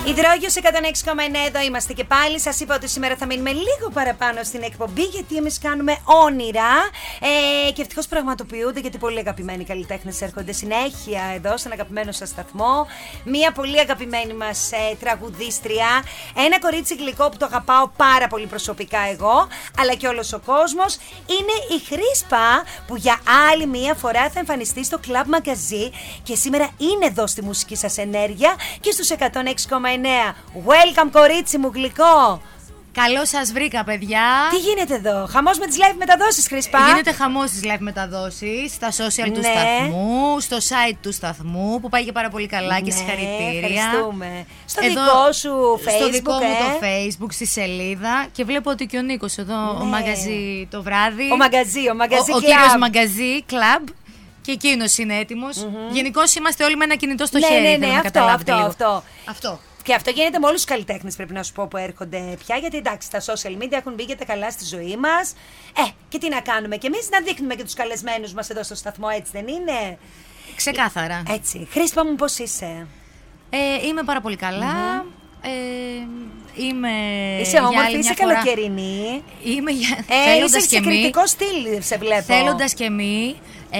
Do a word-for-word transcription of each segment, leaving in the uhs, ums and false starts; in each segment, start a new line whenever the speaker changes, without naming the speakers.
Υδρόγειος εκατόν έξι κόμμα εννέα, εδώ είμαστε και πάλι. Σας είπα ότι σήμερα θα μείνουμε λίγο παραπάνω στην εκπομπή, γιατί εμείς κάνουμε όνειρα ε, και ευτυχώς πραγματοποιούνται, γιατί πολύ αγαπημένοι καλλιτέχνες έρχονται συνέχεια εδώ στον αγαπημένο σας σταθμό. Μία πολύ αγαπημένη μας ε, τραγουδίστρια, ένα κορίτσι γλυκό που το αγαπάω πάρα πολύ προσωπικά εγώ, αλλά και όλος ο κόσμος, είναι η Χρίσπα, που για άλλη μία φορά θα εμφανιστεί στο Club Magazine και σήμερα είναι εδώ στη μουσική σας ενέργεια και στους εκατόν έξι κόμμα εννέα. Welcome, κορίτσι μου γλυκό.
Καλώς σας βρήκα, παιδιά.
Τι γίνεται εδώ, χαμός με τις live μεταδόσεις, Χρυσπά?
Γίνεται χαμός στις live μεταδόσεις, στα social ναι. του σταθμού, στο site του σταθμού που πάει και πάρα πολύ καλά, ναι, και συγχαρητήρια.
Ευχαριστούμε. Στο
εδώ,
δικό σου Facebook,
στο δικό
ε?
μου το Facebook, στη σελίδα. Και βλέπω ότι και ο Νίκος εδώ, ναι. ο Μαγκαζί το βράδυ.
Ο Μαγκαζί, ο Μαγκαζί
Ο, ο κύριος Μαγκαζί Club. Και εκείνος είναι έτοιμος. Mm-hmm. Γενικώς είμαστε όλοι με ένα κινητό στο
ναι,
χέρι.
Ναι, ναι, ναι, αυτό, αυτό, αυτό.
αυτό.
Και αυτό γίνεται με όλους τους καλλιτέχνες, πρέπει να σου πω, που έρχονται πια. Γιατί εντάξει, τα social media έχουν μπει και τα καλά στη ζωή μας. Ε, και τι να κάνουμε κι εμείς, να δείχνουμε και τους καλεσμένους μας εδώ στο σταθμό, έτσι δεν είναι?
Ξεκάθαρα.
Έτσι. Χρίσπα μου, πώς είσαι?
Ε, είμαι πάρα πολύ καλά. Mm-hmm. Ε, είμαι
είσαι όμορφη, είσαι φορά... καλοκαιρινή.
Είμαι για...
ε, θέλοντας είσαι σε κριτικό στυλ, σε βλέπω.
Θέλοντας και μη.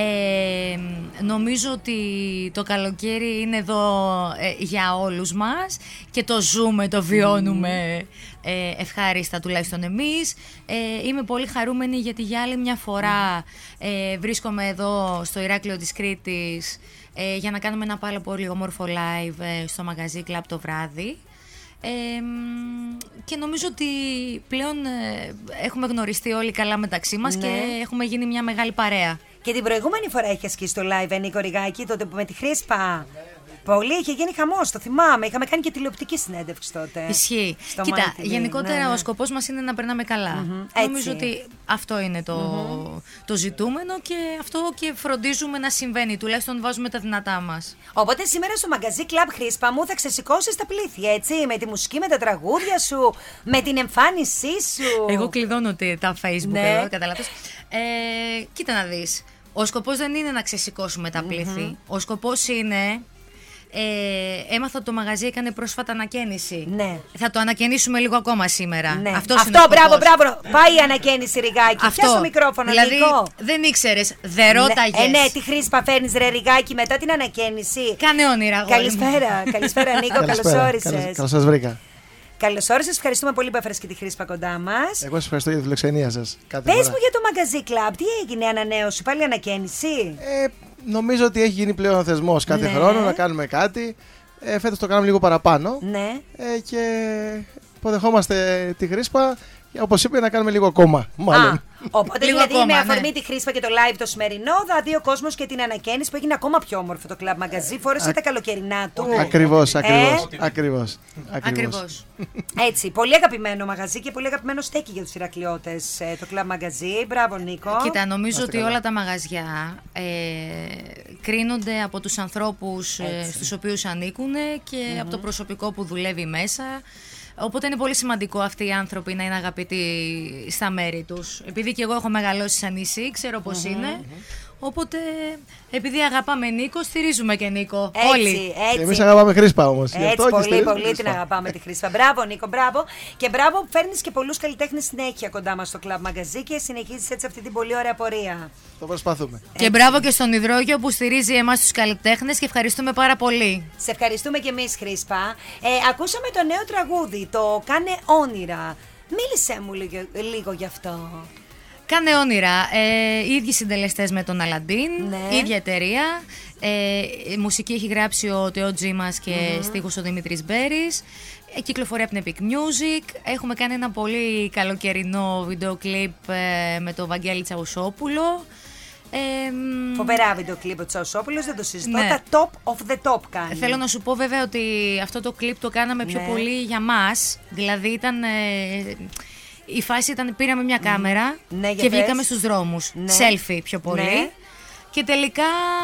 Ε, νομίζω ότι το καλοκαίρι είναι εδώ ε, για όλους μας και το ζούμε, το βιώνουμε mm. ε, ευχάριστα, τουλάχιστον εμείς. ε, Είμαι πολύ χαρούμενη γιατί για άλλη μια φορά ε, βρίσκομαι εδώ στο Ηράκλειο της Κρήτης ε, για να κάνουμε ένα πάρα πολύ όμορφο live ε, στο Magazine Club το βράδυ. Ε, και νομίζω ότι πλέον ε, έχουμε γνωριστεί όλοι καλά μεταξύ μας, ναι. και έχουμε γίνει μια μεγάλη παρέα.
Και την προηγούμενη φορά είχε ασκήσει το live, Νίκο Ριγάκη, τότε που με τη Χρίσπα. Πολύ είχε γίνει χαμός, το θυμάμαι. Είχαμε κάνει και τηλεοπτική συνέντευξη τότε.
Ισχύει. Κοίτα, γενικότερα ναι, ναι. ο σκοπός μας είναι να περνάμε καλά. Mm-hmm. Νομίζω ότι αυτό είναι το, mm-hmm. το ζητούμενο και αυτό και φροντίζουμε να συμβαίνει. Τουλάχιστον βάζουμε τα δυνατά μας.
Οπότε σήμερα στο Magazine Club, Χρίσπα μου, θα ξεσηκώσεις τα πλήθη, έτσι. Με τη μουσική, με τα τραγούδια σου, με την εμφάνισή σου.
Εγώ κλειδώνω τα Facebook
ναι.
εδώ, κατά λάθος. Ε, κοίτα να δεις. Ο σκοπός δεν είναι να ξεσηκώσουμε τα πλήθη. Mm-hmm. Ο σκοπός είναι. Ε, έμαθα ότι το μαγαζί έκανε πρόσφατα ανακαίνιση.
Ναι.
Θα το ανακαινήσουμε λίγο ακόμα σήμερα.
Ναι.
Αυτός
Αυτό, μπράβο, μπράβο. Πάει η ανακαίνιση, Ριγάκη. Πιάσ' το μικρόφωνο,
δηλαδή,
Νίκο.
δεν ήξερες, δεν ρώταγες.
Ναι, ε, ναι, τι Χρίσπα φέρνεις, ρε Ριγάκη, μετά την ανακαίνιση.
Κάνε όνειρα.
Καλησπέρα, καλησπέρα, Νίκο, καλώς όρισες.
Καλώς σας βρήκα.
Καλώς όρισες, ευχαριστούμε πολύ που έφερες και τη Χρίσπα κοντά μας.
Εγώ σας ευχαριστώ για τη φιλοξενία σας.
Πες μου για το Magazine Club, τι έγινε, ανανέωση, πάλι ανακαίνιση?
Ε, νομίζω ότι έχει γίνει πλέον θεσμός κάθε ναι. χρόνο να κάνουμε κάτι. Ε, φέτος το κάναμε λίγο παραπάνω.
Ναι.
Ε, και υποδεχόμαστε τη Χρίσπα, όπως είπε, να κάνουμε λίγο ακόμα. Μάλλον.
Α, οπότε
λίγο
δηλαδή
ακόμα,
με αφορμή
ναι.
τη Χρίσπα και το live το σημερινό, θα δει ο κόσμος και την ανακαίνιση που έγινε ακόμα πιο όμορφο το Club Magazine. Φόρεσε Α, τα καλοκαιρινά του.
Ακριβώς, ακριβώς.
Ε?
Ακριβώς,
ακριβώς.
Έτσι, πολύ αγαπημένο μαγαζί και πολύ αγαπημένο στέκι για τους Ηρακλειώτες ε, το Club Magazine. Μπράβο, Νίκο.
Κοίτα, νομίζω ότι όλα τα μαγαζιά ε, κρίνονται από τους ανθρώπους ε, στους οποίους ανήκουν και mm-hmm. από το προσωπικό που δουλεύει μέσα. Οπότε είναι πολύ σημαντικό αυτοί οι άνθρωποι να είναι αγαπητοί στα μέρη τους. Επειδή και εγώ έχω μεγαλώσει σαν νησί, ξέρω πώς mm-hmm. είναι. Οπότε, επειδή αγαπάμε Νίκο, στηρίζουμε και Νίκο.
Έτσι,
όλοι.
Έτσι.
Εμείς αγαπάμε Χρίσπα όμως.
Έτσι,
αυτό
πολύ, πολύ την αγαπάμε τη Χρίσπα. Μπράβο, Νίκο, μπράβο. Και μπράβο που φέρνεις και πολλούς καλλιτέχνες συνέχεια κοντά μας στο Club Magazine και συνεχίζεις έτσι αυτή την πολύ ωραία πορεία.
Το προσπαθούμε.
Και έτσι. Μπράβο και στον Υδρόγειο που στηρίζει εμάς τους καλλιτέχνες και ευχαριστούμε πάρα πολύ.
Σε ευχαριστούμε και εμείς, Χρίσπα. Ε, ακούσαμε το νέο τραγούδι, το «Κάνε όνειρα». Μίλησέ μου λίγο, λίγο γι' αυτό.
Κάνε όνειρα. Ε, οι ίδιοι συντελεστές με τον Αλαντίν,
ναι.
ίδια εταιρεία. Ε, η μουσική έχει γράψει ο Τεότζι μας και mm-hmm. στίχους ο Δημήτρης Μπέρης. Ε, κυκλοφορεί από την Epic Music. Έχουμε κάνει ένα πολύ καλοκαιρινό βίντεο κλιπ ε, με τον Βαγγέλη Τσαουσόπουλο. Ε,
Φοβερά βίντεο κλιπ ο Τσαουσόπουλος, δεν το συζητώ.
Ναι.
Τα top of the top κάνει.
Θέλω να σου πω βέβαια ότι αυτό το κλιπ το κάναμε πιο
ναι.
πολύ για μας. Δηλαδή ήταν... Ε, η φάση ήταν πήραμε μια κάμερα mm. ναι, και βγήκαμε πες. στους δρόμους. Ναι. Selfie πιο πολύ. Ναι. Και τελικά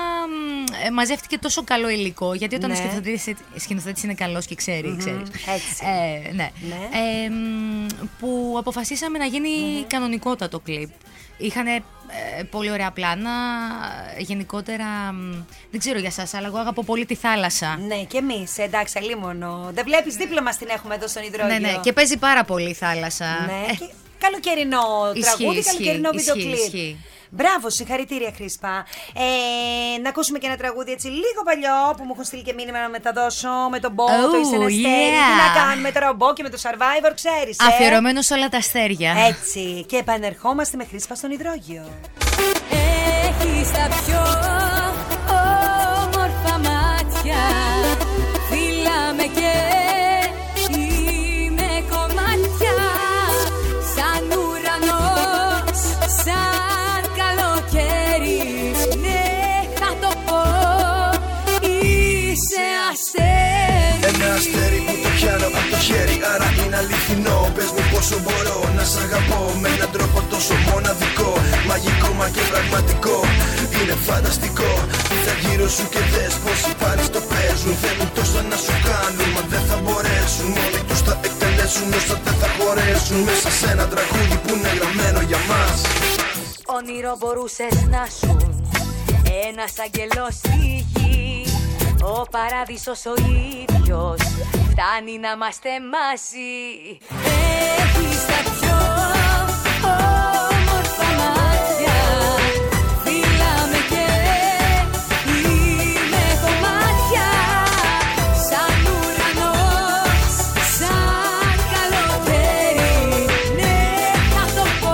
ε, μαζεύτηκε τόσο καλό υλικό. Γιατί όταν ναι. ο σκηνοθέτης είναι καλός και ξέρει, mm-hmm. ξέρεις.
Έτσι.
Ε, ναι.
ναι.
Ε, που αποφασίσαμε να γίνει mm-hmm. κανονικότατο κλιπ. Είχαν ε, πολύ ωραία πλάνα. Γενικότερα, δεν ξέρω για σας, αλλά εγώ αγαπώ πολύ τη θάλασσα.
Ναι, και εμείς, εντάξει, αλίμονο. Δεν βλέπεις, δίπλα μας την έχουμε εδώ στον υδρόγειο.
Ναι, ναι, και παίζει πάρα πολύ η θάλασσα.
Ναι,
ε.
και καλοκαιρινό τραγούδι, καλοκαιρινό βίντεο κλιπ. Μπράβο, συγχαρητήρια Χρήσπα. Ε, να ακούσουμε και ένα τραγούδι έτσι λίγο παλιό που μου έχουν στείλει και μήνυμα να μεταδώσω με τον Μπό,
oh,
το Είσαι ένα αστέρι.
yeah.
Τι να κάνουμε τώρα, ο Μπό και με το Survivor, ξέρεις.
Αφιερωμένο σε όλα τα αστέρια.
Έτσι. Και επανερχόμαστε με Χρήσπα στον υδρόγειο.
Έχεις τα πιο όμορφα μάτια. Φύλαμε και είμαι κομμάτια. Σαν ουρανός, σαν καλοκαίρι. Ναι, θα το πω, είσαι αστέρι.
Ένα αστέρι που το πιάνω από το χέρι, άρα είναι αληθινό. Πες μου πόσο μπορώ να σ' αγαπώ με έναν τρόπο τόσο μοναδικό. Μαγικό μα και πραγματικό, είναι φανταστικό. Κοίτα γύρω σου και δες πως οι πάλι το παίζουν. Θέλουν τόσα να σου κάνουν, μα δεν θα μπορέσουν. Μόνοι τους θα εκτελέσουν όσα δεν θα χωρέσουν. Μέσα σε ένα τραγούδι που είναι γραμμένο για μας.
Όνειρο μπορούσες να σου, ένας αγγελός στη γη. Ο παράδεισος ο ίδιος, φτάνει να είμαστε μαζί. Έχεις τα πιο όμορφα μάτια. Φύλαμε και είμαι κομμάτια. Σαν ουρανός, σαν καλοκαίρι. Ναι, θα το πω,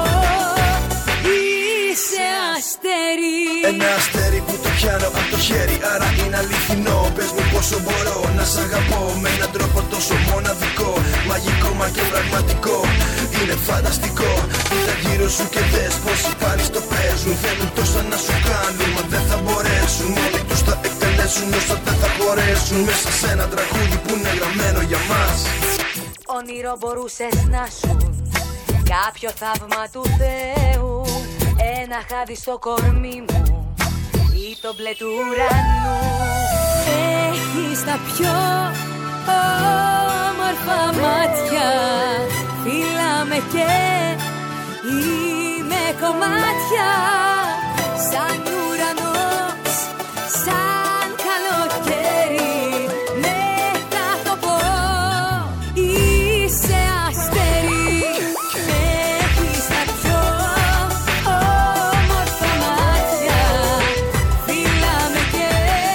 είσαι αστέρι.
Ένα αστέρι που το πιάνω από το χέρι, άρα είναι αληθινό. Πες μου πόσο μπορώ να σ' αγαπώ με έναν τρόπο τόσο μοναδικό. Μαγικό μα και πραγματικό, είναι φανταστικό. Κοίτα γύρω σου και δες πως οι πάλι το παίζουν. Θέλουν τόσα να σου κάνουν, μα δεν θα μπορέσουν. Μόνοι τους θα εκτελέσουν όσα δεν θα χωρέσουν. Μέσα σε ένα τραγούδι που είναι γραμμένο για μας.
Όνειρο μπορούσες να σου, κάποιο θαύμα του Θεού. Ένα χάδι στο κορμί μου ή το μπλε του ουρανού. Έχεις τα πιο όμορφα μάτια. Φύλαμε και είμαι κομμάτια. Σαν ουρανός, σαν καλοκαίρι. Ναι, θα το πω, είσαι αστέρι. Έχεις τα πιο όμορφα μάτια. Φύλαμε και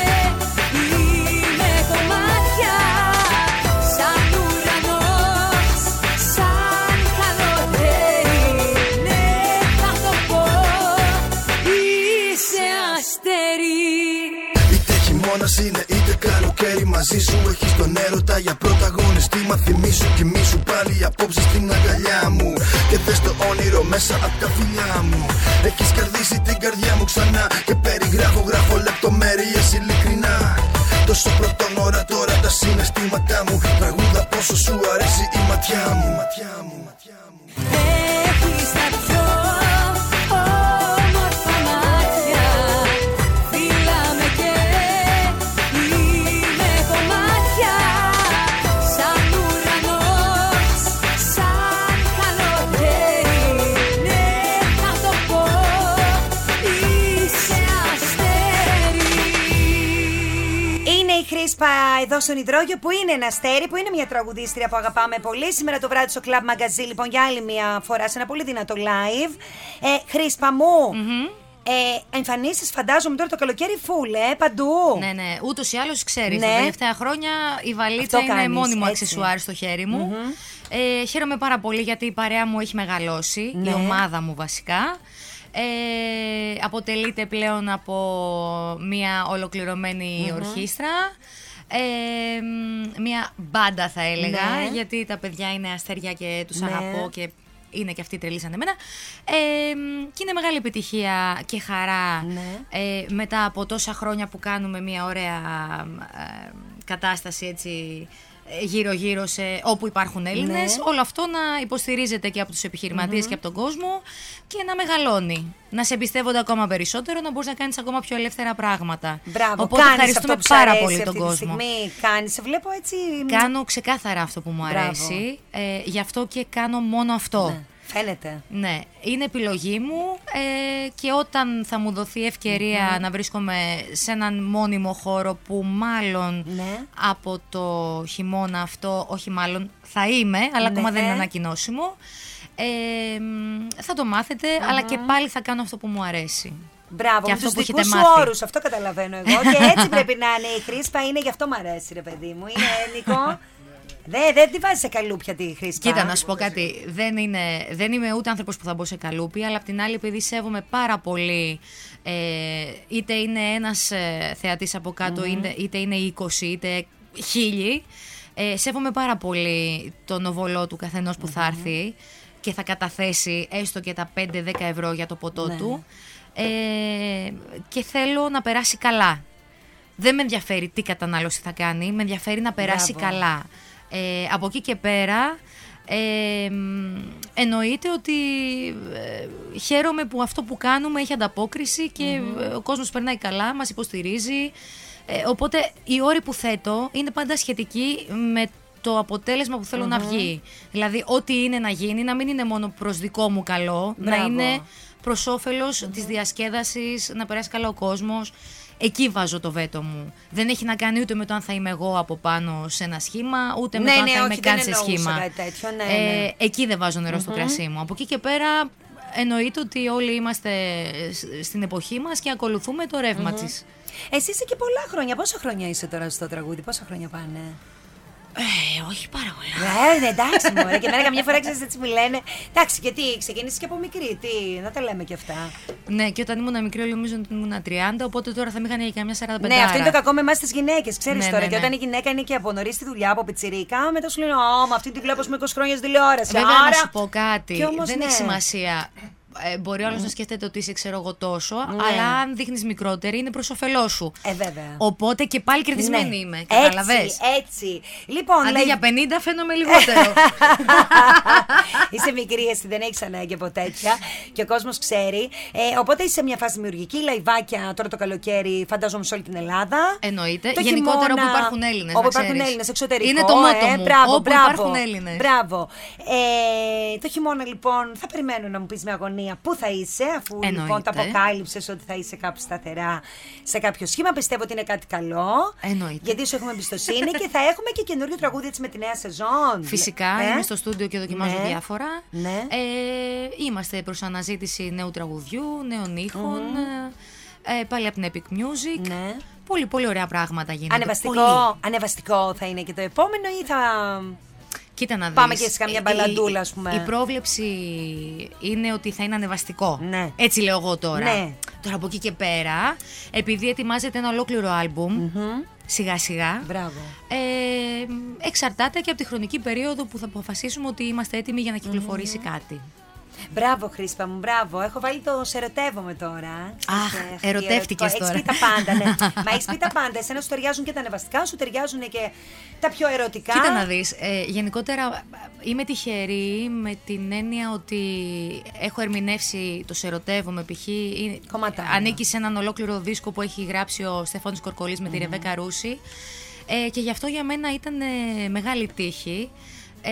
είμαι κομμάτια. Σαν ουρανός, σαν καλοκαίρι. Ναι, θα το πω, είσαι αστέρι.
Είτε χειμώνας είναι είτε καλοκαίρι, μαζί σου έχεις τον έρωτα για πρωταγωνιστή. Μα θυμίσου κοιμήσου πάλι απόψε στην αγκαλιά μου. Και θες το όνειρο μέσα απ' τα φιλιά μου. Έχεις καρδίσει την καρδιά μου ξανά και περιγράφω, γράφω λεπτομέρειες ειλικρινά. Τόσο πρωτόνορα τώρα τα συναισθήματά μου. Τραγούδα πόσο σου αρέσει η ματιά μου, ματιά μου, ματιά μου.
Έχεις τα πιο όμορφα μάτια. Φύλαμε και είμαι κομμάτια. Σαν ουρανός, σαν καλοκαίρι. Ναι, θα το πω, είσαι αστέρι.
Είναι η Χρήσπα εδώ στον υδρόγειο που είναι ένα αστέρι, που είναι μια τραγουδίστρια που αγαπάμε πολύ. Σήμερα το βράδυ στο Club Magazine, λοιπόν, για άλλη μια φορά σε ένα πολύ δυνατό live. Ε, Χρήσπα μου, mm-hmm. ε, εμφανίσεις φαντάζομαι τώρα το καλοκαίρι φουλ, ε, παντού.
Ναι, ναι, ούτως ή άλλως ξέρεις.
Ναι.
Τα τελευταία χρόνια η βαλίτσα
Αυτό
είναι
κάνεις,
μόνιμο
έτσι.
αξεσουάρ στο χέρι μου.
Mm-hmm.
Ε, χαίρομαι πάρα πολύ γιατί η παρέα μου έχει μεγαλώσει,
Ναι.
η ομάδα μου βασικά. Ε, αποτελείται πλέον από μια ολοκληρωμένη
Mm-hmm.
ορχήστρα. Ε, μ, μια μπάντα θα έλεγα,
Ναι.
γιατί τα παιδιά είναι αστέρια και τους
Ναι.
αγαπώ και είναι και αυτοί τρελοί σαν εμένα. Ε, μ, και είναι μεγάλη επιτυχία και χαρά,
Ναι.
ε, μετά από τόσα χρόνια που κάνουμε μια ωραία ε, κατάσταση έτσι γύρω-γύρω σε όπου υπάρχουν Έλληνες,
Ναι.
όλο αυτό να υποστηρίζεται και από τους επιχειρηματίες
Mm-hmm.
και από τον κόσμο και να μεγαλώνει. Να σε εμπιστεύονται ακόμα περισσότερο, να μπορείς να κάνεις ακόμα πιο ελεύθερα πράγματα.
Μπράβο,
Οπότε
κάνεις
ευχαριστούμε
αυτό που
πάρα
σ' αρέσει
πολύ τον
αυτή τη
κόσμο.
στιγμή. Κάνεις, σε βλέπω έτσι.
Κάνω ξεκάθαρα αυτό που μου
Μπράβο.
αρέσει, ε, γι' αυτό και κάνω μόνο αυτό.
Ναι. Φαίνεται.
Ναι, είναι επιλογή μου ε, και όταν θα μου δοθεί ευκαιρία mm-hmm. να βρίσκομαι σε έναν μόνιμο χώρο που μάλλον
ναι.
από το χειμώνα αυτό, όχι μάλλον θα είμαι, αλλά
ναι.
ακόμα δεν είναι ανακοινώσιμο, ε, θα το μάθετε, mm-hmm. αλλά και πάλι θα κάνω αυτό που μου αρέσει.
Μπράβο,
και
με τους δικούς σου όρους, αυτό καταλαβαίνω εγώ και έτσι πρέπει να είναι. Η Χρήσπα είναι, γι' αυτό μου αρέσει ρε παιδί μου. Είναι Νικό. Δεν δε τη βάζει σε καλούπια τη Χρήσπα.
Κοίτα, να σου πω κάτι. Δεν, είναι, δεν είμαι ούτε άνθρωπος που θα μπω σε καλούπι, αλλά απ' την άλλη, επειδή σέβομαι πάρα πολύ, ε, είτε είναι ένας ε, θεατής από κάτω, mm-hmm. είτε, είτε είναι είκοσι, είτε χίλιοι, ε, σέβομαι πάρα πολύ τον οβολό του καθενός που mm-hmm. θα έρθει και θα καταθέσει έστω και τα πέντε με δέκα ευρώ για το ποτό
ναι.
του. Ε, και θέλω να περάσει καλά. Δεν με ενδιαφέρει τι κατανάλωση θα κάνει, με ενδιαφέρει να περάσει
Μπράβο.
καλά. Ε, από εκεί και πέρα ε, εννοείται ότι ε, χαίρομαι που αυτό που κάνουμε έχει ανταπόκριση και mm-hmm. ο κόσμος περνάει καλά, μας υποστηρίζει. Ε, οπότε οι όροι που θέτω είναι πάντα σχετικοί με το αποτέλεσμα που θέλω mm-hmm. να βγει. Δηλαδή ό,τι είναι να γίνει, να μην είναι μόνο προς δικό μου καλό,
Μπράβο.
να είναι προς όφελος mm-hmm. της διασκέδασης, να περάσει καλά ο κόσμος. Εκεί βάζω το βέτο μου. Δεν έχει να κάνει ούτε με το αν θα είμαι εγώ από πάνω σε ένα σχήμα, ούτε με
ναι,
το αν
ναι,
θα
όχι,
είμαι καν σε σχήμα.
Τέτοιο, ναι,
ε,
ναι.
Εκεί δεν βάζω νερό mm-hmm. στο κρασί μου. Από εκεί και πέρα εννοείται ότι όλοι είμαστε στην εποχή μας και ακολουθούμε το ρεύμα mm-hmm. της.
Εσύ είσαι και πολλά χρόνια. Πόσα χρόνια είσαι τώρα στο τραγούδι, πόσα χρόνια πάνε?
Ε, όχι πάρα πολλά.
Ε, ναι, εντάξει, μωρέ. Και εμένα καμιά φορά ξέρεις έτσι μου λένε. Εντάξει, και τι, ξεκίνησες και από μικρή, τι, να τα λέμε και αυτά.
Ναι, και όταν ήμουν μικρή, νομίζω ότι ήμουν τριάντα, οπότε τώρα θα μ' είχαν για καμιά σαράντα πέντε.
Ναι, αυτό είναι το κακό με εμάς τις γυναίκες, ξέρεις
ναι,
τώρα.
Ναι,
και
ναι.
όταν η γυναίκα είναι και από νωρίς στη δουλειά, από πιτσιρίκα, μετά σου λένε Ω, μα αυτή την βλέπω με είκοσι χρόνια στη τηλεόραση.
Βέβαια,
άρα...
να σου πω κάτι.
Όμως,
δεν
ναι.
έχει σημασία. Ε, μπορεί ο άλλος mm. να σκέφτεται ότι είσαι, ξέρω εγώ, τόσο,
ναι.
αλλά αν δείχνεις μικρότερη, είναι προς όφελό σου.
Ε, βέβαια.
Οπότε και πάλι κερδισμένη
ναι.
είμαι. Καταλαβες.
Έτσι, έτσι. Λοιπόν,
αντί
λέει...
για πενήντα φαίνομαι λιγότερο.
Είσαι μικρή, εσύ δεν έχεις ανάγκη από τέτοια και ο κόσμος ξέρει. Ε, οπότε είσαι σε μια φάση δημιουργική, λαϊβάκια τώρα το καλοκαίρι, φαντάζομαι σε όλη την Ελλάδα.
Εννοείται.
Το
γενικότερα
χειμώνα,
όπου υπάρχουν Έλληνες.
Όπου υπάρχουν Έλληνες, εξωτερικό.
Είναι το μότο
ε,
μου.
Μπράβο,
όπου
μπράβο,
υπάρχουν Έλληνες.
Μπράβο. Ε, το χειμώνα λοιπόν θα περιμένω να μου πεις με αγωνία πού θα είσαι, αφού
εννοείται.
Λοιπόν τα αποκάλυψες ότι θα είσαι κάπου σταθερά σε κάποιο σχήμα. Πιστεύω ότι είναι κάτι καλό.
Εννοείται.
Γιατί σου έχουμε εμπιστοσύνη και θα έχουμε και καινούριο τραγούδι έτσι με τη νέα σεζόν.
Φυσικά,
ε?
είμαι στο στούντιο και δοκιμάζω
ναι.
διάφορα.
Ναι.
Ε, είμαστε προς αναζήτηση νέου τραγουδιού, νέων ήχων. Mm. Ε, πάλι από την Epic Music.
Ναι.
Πολύ, πολύ ωραία πράγματα γίνονται.
Ανεβαστικό,
πολύ.
ανεβαστικό θα είναι και το επόμενο ή θα.
Κοίτα να δεις.
Πάμε και σε καμιά μπαλαντούλα, ας πούμε.
Η πρόβλεψη είναι ότι θα είναι ανεβαστικό.
Ναι.
Έτσι λέω εγώ τώρα.
Ναι.
Τώρα από εκεί και πέρα, επειδή ετοιμάζεται ένα ολόκληρο άλμπουμ,
Mm-hmm.
σιγά σιγά,
Μπράβο.
ε, εξαρτάται και από τη χρονική περίοδο που θα αποφασίσουμε ότι είμαστε έτοιμοι για να κυκλοφορήσει
Mm-hmm.
κάτι.
Μπράβο, Χρήσπα μου, μπράβο. Έχω βάλει το σε ερωτεύομαι τώρα.
Αχ,
Έχ,
ερωτεύτηκες τώρα.
Έχεις πει τα πάντα, ναι. Μα έχεις πει τα πάντα. Εσένα σου ταιριάζουν και τα ανεβαστικά, σου ταιριάζουν και τα πιο ερωτικά.
Κοίτα να δεις, ε, γενικότερα είμαι τυχερή με την έννοια ότι έχω ερμηνεύσει το σε ερωτεύομαι, π.χ. ανήκει σε έναν ολόκληρο δίσκο που έχει γράψει ο Στέφανος Κορκολής με mm. τη Ρεβέκα Ρούση, ε, και γι' αυτό για μένα ήταν ε, μεγάλη τύχη. Ε,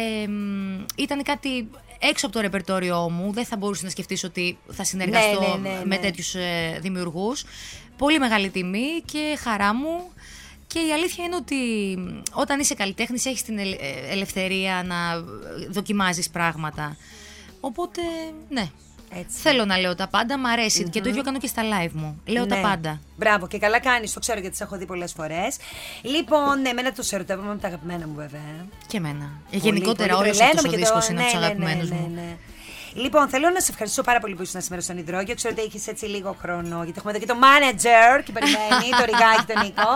ήταν κάτι έξω από το ρεπερτόριό μου, δεν θα μπορούσα να σκεφτείς ότι θα συνεργαστώ
ναι, ναι, ναι, ναι.
με τέτοιους ε, δημιουργούς. Πολύ μεγάλη τιμή και χαρά μου. Και η αλήθεια είναι ότι όταν είσαι καλλιτέχνης έχεις την ελευθερία να δοκιμάζεις πράγματα. Οπότε, ναι.
Έτσι.
Θέλω να λέω τα πάντα, μ' αρέσει. Mm-hmm. Και το ίδιο κάνω και στα live μου. Λέω
ναι.
τα πάντα.
Μπράβο, και καλά κάνεις, το ξέρω γιατί σε έχω δει πολλές φορές. Λοιπόν, ναι, εμένα το σε ερωτεύομαι με τα αγαπημένα μου, βέβαια.
Και εμένα.
Πολύ,
γενικότερα, όλος αυτός ο δίσκος είναι από τους αγαπημένους μου.
Ναι, ναι. Λοιπόν, θέλω να σε ευχαριστήσω πάρα πολύ που ήσουν σήμερα στον Ιδρόγειο. Ξέρω ότι έχεις έτσι λίγο χρόνο, γιατί έχουμε εδώ και το manager και περιμένει, το Ριγάκι, τον Νίκο.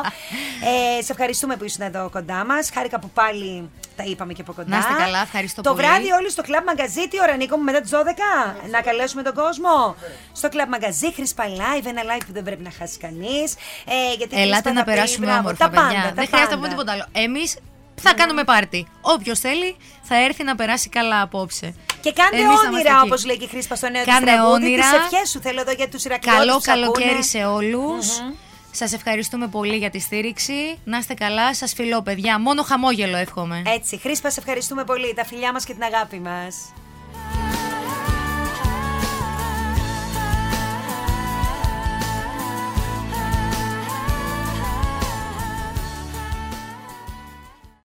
Ε, σε ευχαριστούμε που ήσουν εδώ κοντά μας. Χάρηκα που πάλι τα είπαμε και από κοντά.
Να είστε καλά, ευχαριστώ
το
πολύ.
Το βράδυ όλοι στο Club Magazine, τι ώρα Νίκο μου, μετά τις δώδεκα, να καλέσουμε τον κόσμο. Στο Club Magazine, Χρήσπα Live, ένα live που δεν πρέπει να χάσει κανείς. Ε,
Ελάτε να περάσουμε πει, όμορφα,
τα
παιδιά.
Πάντα,
δεν χρειάζεται να πούμε τίποτα άλλο. Εμείς θα κάνουμε πάρτι. Όποιος θέλει θα έρθει να περάσει καλά απόψε.
Και κάντε
Εμείς
όνειρα, όπως λέει και η Χρήσπα στο νέο της τραγούδι. Τις ευχές σου θέλω εδώ για τους Ηρακλειώτες.
Καλό καλοκαίρι σε όλους. Mm-hmm. Σας ευχαριστούμε πολύ για τη στήριξη. Να είστε καλά, σας φιλώ παιδιά. Μόνο χαμόγελο εύχομαι.
Έτσι, Χρήσπα, σε ευχαριστούμε πολύ. Τα φιλιά μας και την αγάπη μας.